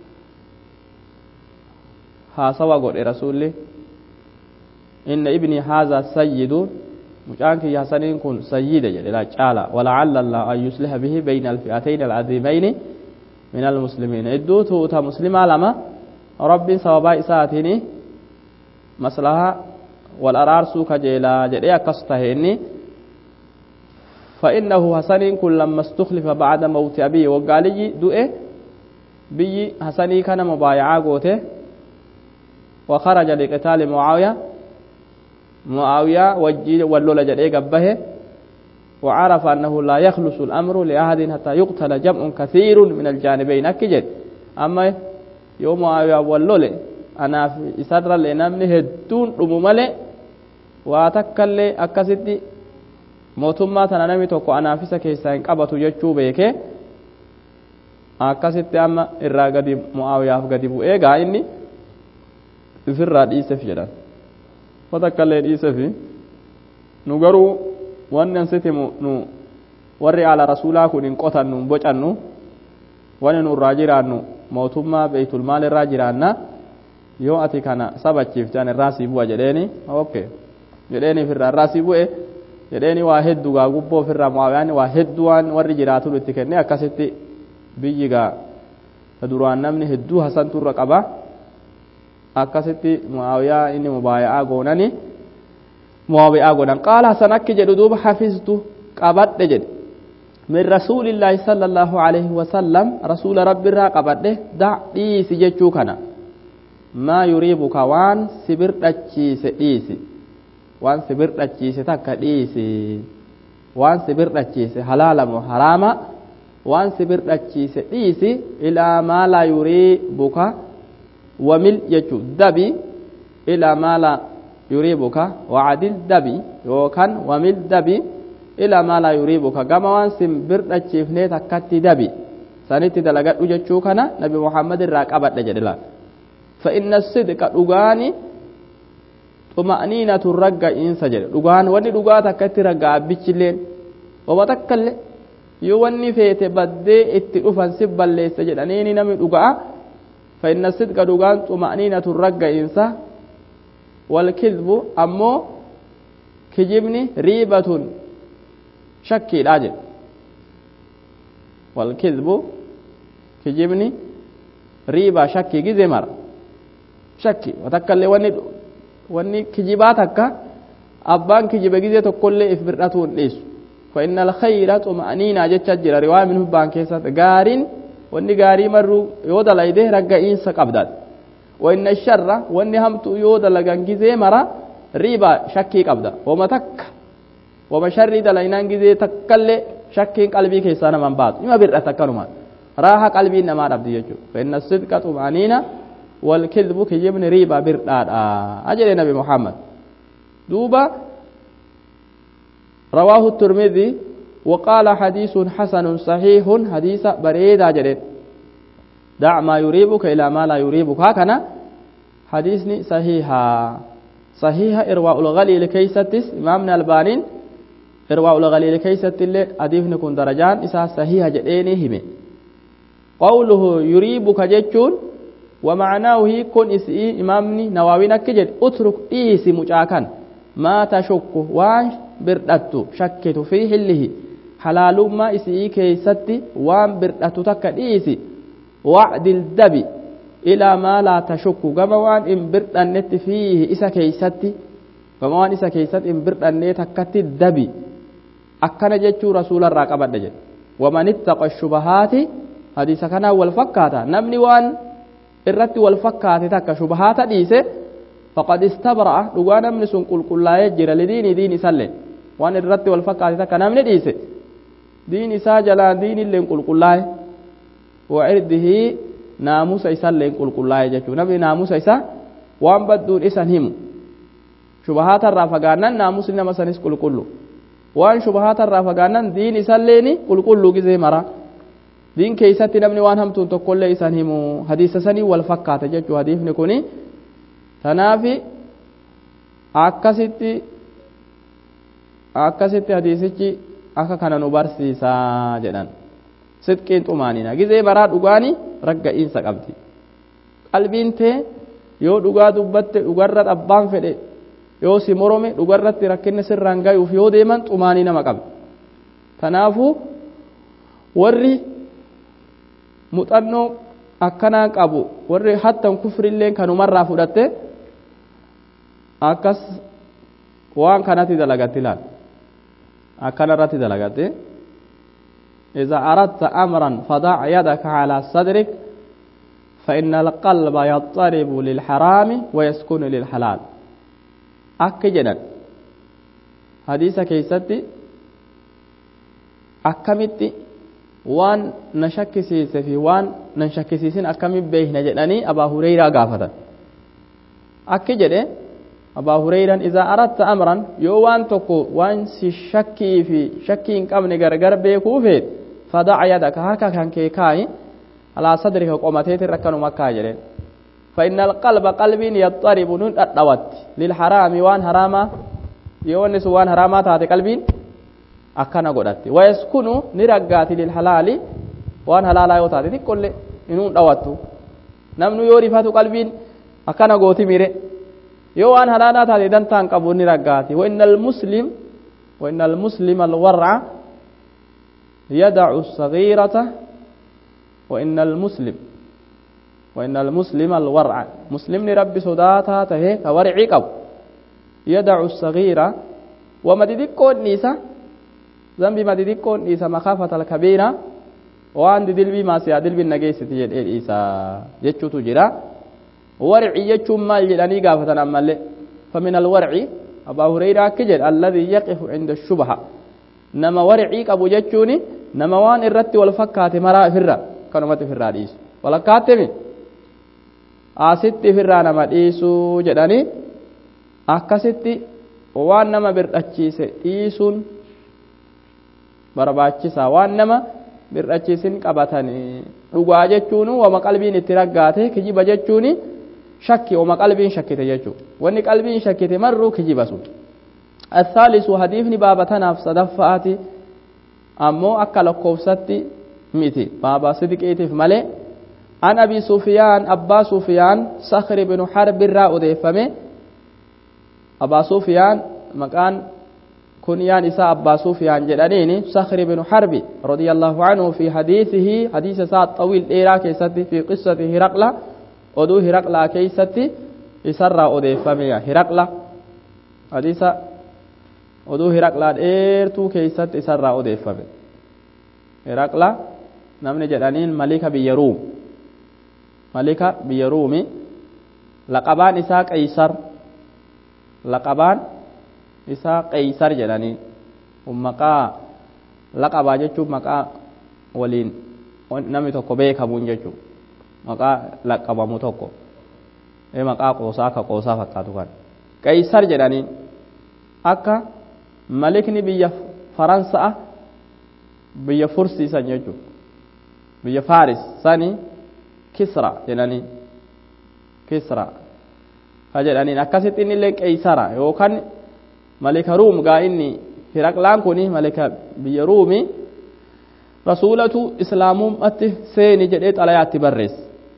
ها سوا قول رسولي إن ابني هذا سيد مجانك يا سنين كن سيد لا تعالى ولعل الله أن يصلح به بين الفئتين العظيمين من المسلمين ادوتو تا مسلم لما رب سوابا إساتيني مصلحة والأرار سوك جيلا جديا كستهيني فإنه حسنين كل لما استخلف بعد موت أبيه وقال لي دوئه بي حسني كان مبايعا قوته وخرج لقتال معاوية معاوية وجي واللولة جديا قبه وعرف أنه لا يخلص الأمر لأحد حتى يقتل جمع كثير من الجانبين أكجد أما يوم معاوية واللولة anaaf isarrallee namni hedduun dhumu malee waa takkallee akkasitti mootummaa tana namni tokko anaaf isa keessaa hin qabatu jechuu beekee akkasitti amma irraa gadi Mu'aawiyaaf gadi bu'ee gaa inni ifirraa dhiiseef jedhan waa takkallee dhiiseefi nu garuu wanni ansitti nu warri ala rasuulaa kun hin qotannu hin bocannu wanni nu irraa jiraannu mootummaa beeytul maal irraa jiraanna yoo ati kana sabachiifte ani irraa sii bu'a jedheeni okay jedheeni ofirraa irraa sii bu'e jedheeni waa hedduu gaa gubboo ofirraa Mu'aawiyaan waa hedduu waan warri jiraatu itti kenne akkasitti biyyi gaa ta duraan namni hedduu hasantu irra qaba akkasitti Mu'aawiyaa inni mubaaya'a goonani Mu'aawiyaa goonan qaala hasan akki jedhu duuba hafiztu qabadhe jedhe min rasuulillaahi sallallahu alaihi wasallam rasuula rabbiirraa qabadhe da' dhiisi jechuu kana maa yuriibuka waan sibirdhachiise dhiisi waan sibirdhachiise takka dhiisi waan sibirdhachiise halaala moo haraama waan sibirdhachiise dhiisi ilaa maa laa yuriibuka wamil jechuu dabi ilaa maa laa yuriibuka wacadil dabi yookaan wamil dabi ilaa maa laa yuriibuka gama waan sibirdhachiifnee takkatti dabi sanitti dalagadhu jechuu kana nabi Muhammad irraa qabadhe jedhe laa فإن الصدق دغاني طمأنينة الرجع إنسا جل دغان وني دغاتا كتي رجع بيچلين وبتكل يوني فيت بدي اتفن سبل ليس جداني نمي دغا فإن الصدق دغان طمأنينة الرجع إنسا والكذب أمو كجبني ريبة شكي لاجل والكذب كجبني ريبة شكي جزمر shakki watakkalle wanni wanni kijibaa takka abbaan kijiba gizee tokkollee if birdhatuun dhiisu fa innal khayra tuma'aniina jecha jira riwaayaa min hubbaan keessatti gaariin wanni gaarii marru yoo dalayde ragga'iinsa qabdaat wa inna sharra wanni hamtu yoo dalagan gizee mara riba shakkii qabda wama takka wama sharri dalaynaan gizee takkallee shakkiin qalbii keessaa naman baatu ima birdhata akkanuma raaha qalbiin namaa dhabdi jechuudha fa inna sidqa tuma'aniina والكذب كجبن ريبا برداد أجل نبي محمد دوبا رواه الترمذي وقال حديث حسن صحيح حديث بريد أجل دع ما يريبك إلى ما لا يريبك هكذا حديثني صحيحا صحيحا إرواء الغليل كيستس إمامنا البانين إرواء الغليل كيست اللي أديفن كن درجان إسا صحيحا جديني همي قوله يريبك جتشون ومعناه يكون اسئي إمامني نواوين أكجد اترك إيسي مجاكا ما تشك وان بردتو شكت في حله حلال ما اسئي كيستي وان بردتو تكد إيسي وعد الدبي إلى ما لا تشك كما وان إن بردنت فيه إسا كيستي كما وان إسا كيست إن بردنت تكت الدبي أكنا جتشو رسول الراقبة دجد ومن اتقى الشبهات حديث كان والفكاتا نمني وان irratti wal fakkaate takka shubahaata dhiise faqad istabra'a dhugaa namni sun qulqullaa'ee jira lidiini diini salleen waan irratti wal fakkaate takka namni dhiise diin isaa jalaan diinilleen qulqullaa'e wa irdihi naamusa isalleen qulqullaa'e jechuudha namni naamusa isaa waan badduun isan himu shubahaata irraa fagaannan naamusni nama sanis qulqullu waan shubahaata irraa fagaannan diin isalleen qulqullu gizee mara diin keessatti namni waan hamtuun tokkollee isan himu hadiisa sanii wal fakkaata jechuu hadiifni kuni tanaafi akkasitti akkasitti hadiisichi akka kana nu barsiisaa jedhan sidqiin xumaanina gizee baraa dhugaani ragga'iinsa qabdi qalbiin tee yoo dhugaa dubbatte dhugarra abbaan fedhe yoo si morome dhugarratti rakkinni sirraan gayuuf yoo deeman xumaanii nama qabdi tanaafu warri muxannoo akkanaa qabu warri hattan kufrilleen kanumarraa fudhatte akkas waan kanatti dalagatti laal akkanarratti dalagatte إذا أردت أمرا فضع يدك على صدرك فإن القلب يضطرب للحرام ويسكن للحلال أكجنا حديث كيستي أكمتي وان نشكسيس في وان نشكسيسين أكمل بيهنا جدني أبا هريرة قافتا أكجنا أبا هريرة إذا أردت أمرا يوان تقو وان شكي في شكي كم نجرجر بيكو فيت فضع يدك هكا كان كيكاي على صدرك قومتين ركنوا مكة جرين فإن القلب قلبي يضطرب نوت للحرام وان حراما يونس وان حرامات هذه قلبي أكنا قدرت ويسكن نرجعت للحلال وان حلالا يوتاتي كل إنون دواتو نمنو يوري فاتو قلبي akkana gooti mire yoo waan halaalaa taate dantaan qabu ni raggaati wa innal muslim wa innal muslima alwar'a yada'u as-saghirata wa innal muslim wa innal muslima alwar'a muslimni rabbi sodaata tahe ka war'i qabu yada'u as-saghira wa madidikkoon isa zambi madidikkoon isa makhafata al-kabira waan dilbii maasiyaa dilbii nageessiti jedhee isa jechuutu jira war'i jechuun maal jedhanii gaafatan ammallee famin alwar'i abaa hurayraa akka jedhe alladhii yaqifu inda ash-shubha nama war'i qabu jechuun nama waan irratti wal fakkaate maraa ifirra kanumatti ifirraa dhiisu wal akkaatemi asitti ifirraa nama dhiisu jedhanii akkasitti waan nama birdhachiise dhiisuun barbaachisaa waan nama birdhachiisin qabatanii dhugaa jechuun wama qalbiin itti raggaate kijiba jechuun shakki wama qalbiin shakkite jechuudha wanni qalbiin shakkite marruu kijiba sun الثالث حديثني بابا تناف صدفاتي أمو أكل كوفستي ميتي بابا صديقيتي في ملي عن أبي سفيان أبا سفيان صخر بن حرب الرأودي فمي أبا سفيان مكان كنيان إساء أبا سفيان جلانيني صخر بن حرب رضي الله عنه في حديثه حديث ساعة طويل إيرا كيستي في قصة هرقلة ودو هرقلة كيستي إسرى أودي فمي هرقلة حديث oduu hiraqlaa dheertuu keessatti isarraa odeeffame hiraqla namni jedhaniin malika biyya ruum malika biyya ruumi laqabaan isaa qaysar laqabaan isaa qaysar jedhaniin maqaa laqabaa jechuun maqaa waliin namni tokko beekamuun jechuun maqaa laqabamu tokko maqaa qoosaa ka qoosaa fakkaatu kan qaysar jedhaniin akka malikni biyya faransaa biyya fursii san jechuudha biyya faaris sani kisra jedhanii kisra ha jedhaniin akkasitti inni illee qeysara yookaan malika ruum gaa inni hiraqlaan kuni malika biyya ruumi rasuulatu islaamumatti seeni jedhee xalayaatti barreesse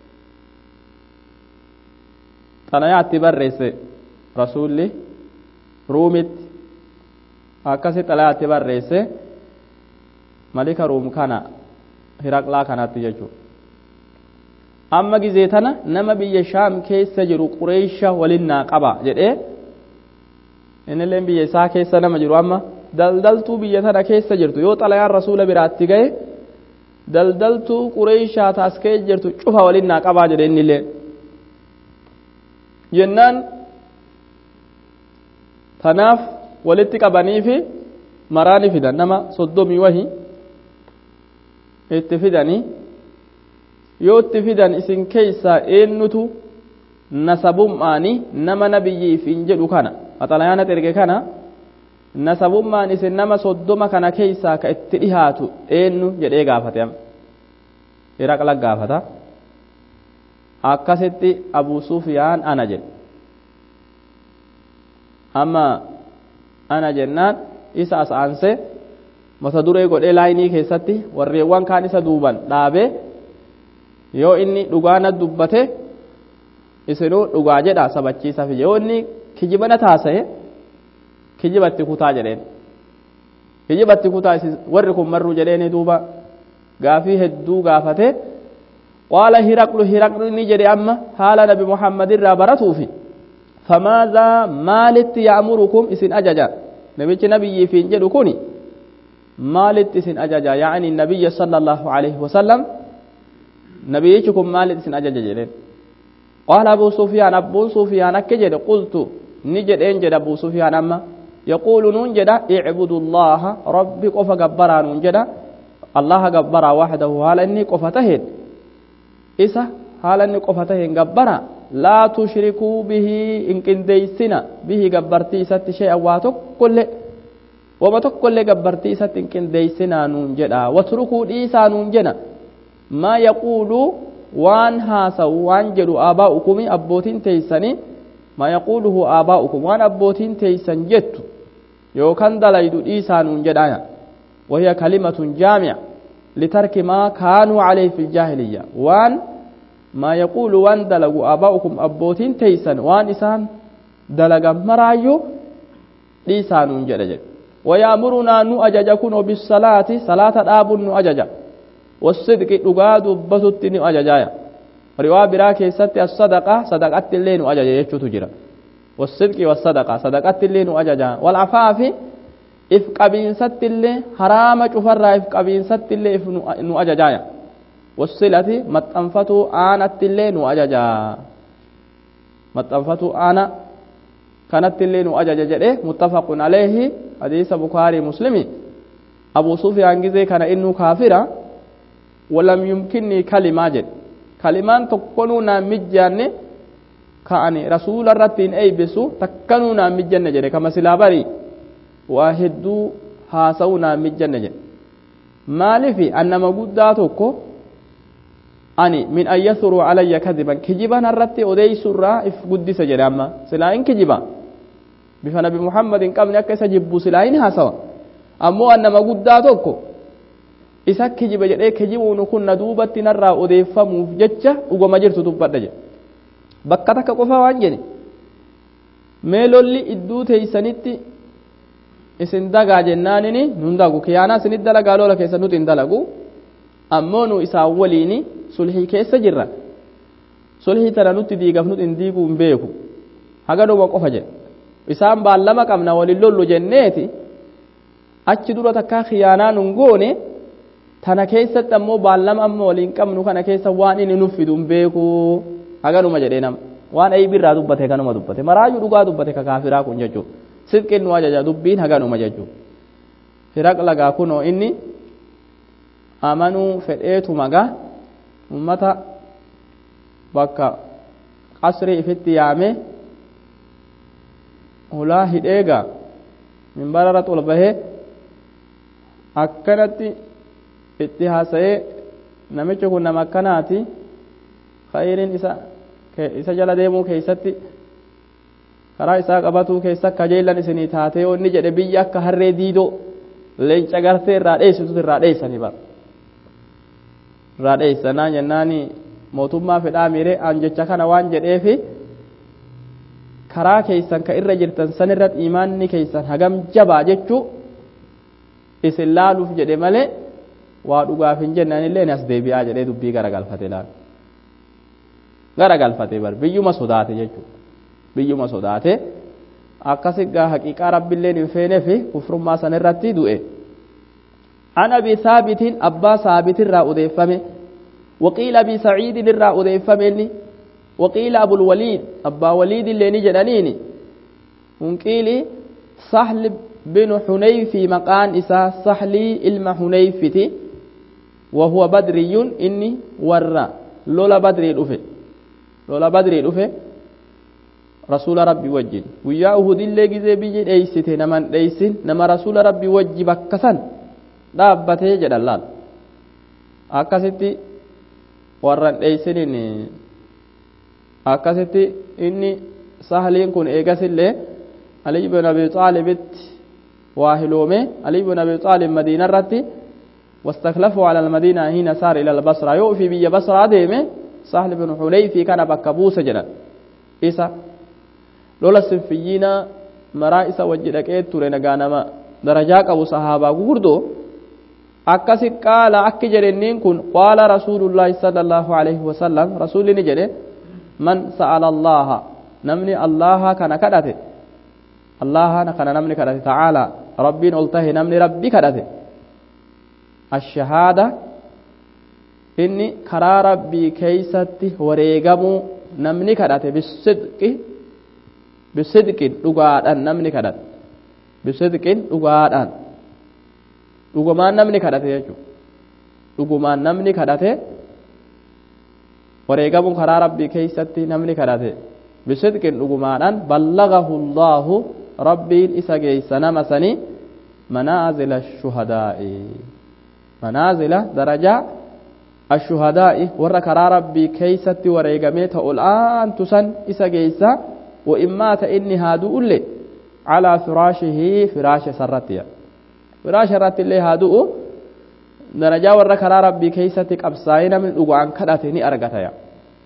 xalayaatti barreesse rasuulli ruumitti akkasi xalayaatti barreesse malika ruum kana hiraqlaa kanatti jechuudha amma gizee tana nama biyya shaam keessa jiru qureesha walinnaa qaba jedhee innilleen biyya isaa keessa nama jiru amma daldaltuu biyya tana keessa jirtu yoo xalayaan rasuula biraatti gahe daldaltuu qureeshaa taas keessa jirtu cufa walinnaa qabaa jedhe innilleen jennaan tanaaf walitti qabanii fi maraani fidan nama soddomii wahi itti fidanii yoo itti fidan isin keessaa eenyutu nasabummaani nama nabiyyiif hin jedhu kana maxalayaana erge kana nasabummaan isin nama soddoma kana keessaa ka itti dhihaatu eenyu jedhee gaafate hiraqla gaafata akkasitti abuu sufyaan ana jedhe amma ana jennaan isa as aanse mata duree godhee laayinii keessatti warreewwan kaan isa duuban dhaabe yoo inni dhugaana dubbate isinuu dhugaa jedha sabachiisaaf yoo inni kijibana taasa'e kijibatti kutaa jedheen kijibatti kutaa warri kun marruu jedheeni duuba gaafii hedduu gaafate qaala hiraqlu hiraqni jedhe amma haala nabi muhammad irraa baratuufi فماذا مالت يأمركم إسن أججا نبي نبي في جدو كوني مالت إسن أججا يعني النبي صلى الله عليه وسلم نبيكم مالت إسن أججا جلين قال أبو سفيان أبو سفيان كجد قلت نجد إنجد أبو سفيان أما يقول ننجد اعبدوا الله ربي قف قبرا ننجد الله قبرا وحده هالا إني قفتهن إسا هالا إني قفتهن قبرا لا تشركوا به إن كنديسنا به قبرتي ست شيء واتك كل وما تقول قبرتي ست إن كنديسنا ننجدا واتركوا إيسا ننجنا ما يقول وان هاسا وان جدو آباؤكم أبوتين تيساني ما يقوله آباؤكم وان أبوتين تيسان جت يو كان دلائدو إيسا ننجدا وهي كلمة جامعة لترك ما كانوا عليه في الجاهلية وان ما يقول وان دلقوا آباؤكم أبوتين تيسن وان إسان دلقا مرايو ليسان جدج ويأمرنا نو أججكن بالصلاة صلاة آب نو أجج والصدق لقاد بسط نو أججايا رواية براكي ست الصدقة صدقة اللي نو أجج يجو تجرى والصدق والصدقة صدقة اللي نو أججا والعفاف إف قبين ست اللي حرام شفر إف قبين ست اللي إف نو أججايا والصلة متأنفتو آنت اللي نو أججا متأنفتو آنا كانت اللي نو أججا جده متفق عليه حديث بخاري مسلمي أبو سفيان جزي كان إنه كافرا ولم يمكنني كلمة جد كلمان تكونونا مجانة كأني رسول الرتين أي بسو تكونونا مجانة جد كما سلابري واحدو هاسونا مجانة جد مالي في أنما قداتوكو أني من أن يثروا علي كذبا كجبا الرتي أدي سرى إف قدس جد أما سلاين كجبا bifa nabi muhammadin qabni akka isa jibbu silaayin haasawa ammoo annama guddaa tokko isa kijiba jedhee kijibuun kun na duubatti narraa odeeffamuuf jecha dhugoma jirtu dubbadha jedhe bakka takka qofa waan jedhe mee lolli idduu teeysanitti isin dagaa jennaanini nun dagu kiyaanaa isinit dalagaa lola keessa nuti hin dalagu ammoo nu isaan waliini sulhii keessa jirra sulhii tana nutti diigaf nuti hin diiguu hin beeku haga dhuma qofa jedhe isaan baallama qabna walin lollu jenneeti achi dura takka khiyaanaa nun goone tana keessatti ammoo baallama amma waliin qabnu kana keessa waan inni nuuf fidu hin beeku haganuma jedhee nam waan aybirraa dubbate kanuma dubbate maraayyuu dhugaa dubbate ka kaafiraa kun jechuudha sidqiin nu ajaja dubbiin haganuma jechuudha firaq lagaa kunoo inni amanuu fedheetu magaa ummata bakka qasrii ifitti yaamee ulaa hidheega minbararra ol bahee akkanatti itti haasa'ee namichi kun nama akkanaati khayriin isa isa jala deemuu keessatti karaa isaa qabatuu keessa kajeellan isinii taatee onni jedhe biyya akka harree diidoo leenca gartee irraa dheessitu irraa dheessanii bara irraa dheessanaa jennaani mootummaa fedhaa miiree an jecha kana waan jedheefi karaa keessan ka irra jirtan san irratti imaanni keessan hagam jabaa jechuu isin laaluuf jedhe malee waa dhugaaf hin jennanillee as deebi'aa jedhee dubbii garagalfate laal garagalfate bar biyyuma sodaate jechuudha biyyuma sodaate akkasigaa haqiiqaa rabbiilleen hin feenee fi kufrummaa san irratti du'e an abi thaabitiin abbaa thaabitirraa odeeffame waqiila abi saciidin odeeffame inni وقيل أبو الوليد أبا وليد اللي نجدنيني ونقيل سهل بن حنيف مقان إسا سهلي إلما حنيفتي وهو بدري إني ورى لولا بدري الأفي لولا بدري الأفي رسول ربي وجد وياه دل جزي بيجي ايسته نمن ايسن نما رسول ربي وجي بكسن دابته جدلال akkasitti warran eeysinini akkasitti inni sahliin kun eegasillee Ali ibn Abi Taalibitti waa hiloome Ali ibn Abi Taalib Madiina irratti واستخلفوا على المدينة هنا سار إلى البصرة يوفي بي بصرة ديمه سهل بن حنيفي كان بكبوس جنا إسا لولا السنفيين مرائس وجدك إيه تورينا غانما درجاك أبو صحابة غردو أكسي قال أكي جرنين كن قال رسول الله صلى الله عليه وسلم رسول نجري من سأل الله نمني الله كان كدته الله كان نمني كدته تعالى ربي نلته نمني ربي كدته الشهادة إني كرا ربي كيستي وريقمو نمني كدته بالصدق بالصدق لغادان نمني كدته بالصدق لغادان لغمان نمني كدته يجو لغمان نمني كدته وريقمو كرا ربي كيستي نمني كدته بالصدق لغمانان بلغه الله ربي إسا كيسنا مسني منازل الشهداء منازل درجة الشهداء ورا كرا ربي كيستي وريقميت الآن تسن إسا كيسا وإما تإني هادو اللي على فراشه فراش سرتيا فراش رت اللي هادو درجة ورا كرا ربي كيستي قبساين من أقوان كداتني أرغتيا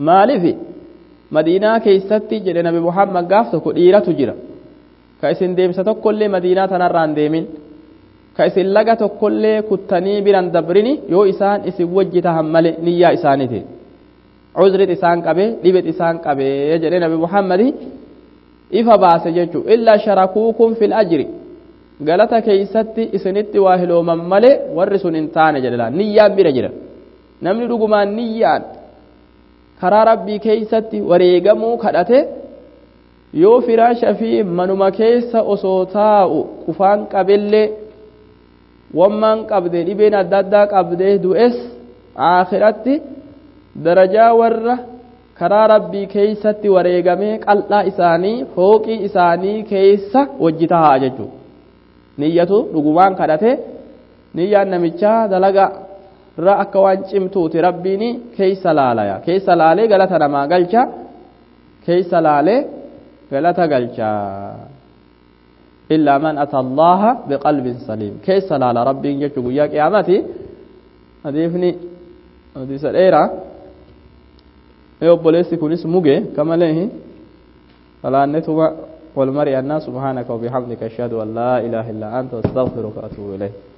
maalifi madiinaa keessatti jedhe nabi muhammad gaaf tokko dhiiratu jira ka isin deemsa tokkollee madiinaa tanarraan deemin ka isin laga tokkollee kuttanii biran dabrini yoo isaan isin wajji tahan male niyyaa isaaniti cuzrit isaan qabe dhibet isaan qabe jedhe nabi muhammad ifa baase jechu illa sharakuukum fil ajri galata keeysatti isinitti waa hilooman male warri sun hin taane jedhe niyyaan bira jira namni dhugumaan niyyaan karaa rabbii keeysatti wareegamuu kadhate yoo firaasha fi manuma keessa osoo taa'u qufaan qabellee wammaan qabde dhibeen adda addaa qabde du'es aakiratti darajaa warra karaa rabbii keeysatti wareegamee qal'aa isaanii fooqii isaanii keessa wajji tahaa jechuudha niyyatu dhugumaan kadhate niyyaan namichaa dalaga irra akka waan cimtuuti rabbiin keessa laalaya keessa laalee galata namaa galcha keessa laalee galata galcha illaa man ata allaha biqalbin saliim keessa laala rabbiin jechuu guyyaa qiyaamati hadiifni hadiisa dheeraa ee obboleessi kunis muge kamalee falaannetuma والمرء الناس سبحانك وبحمدك أشهد أن لا إله إلا أنت أستغفرك وأتوب إليك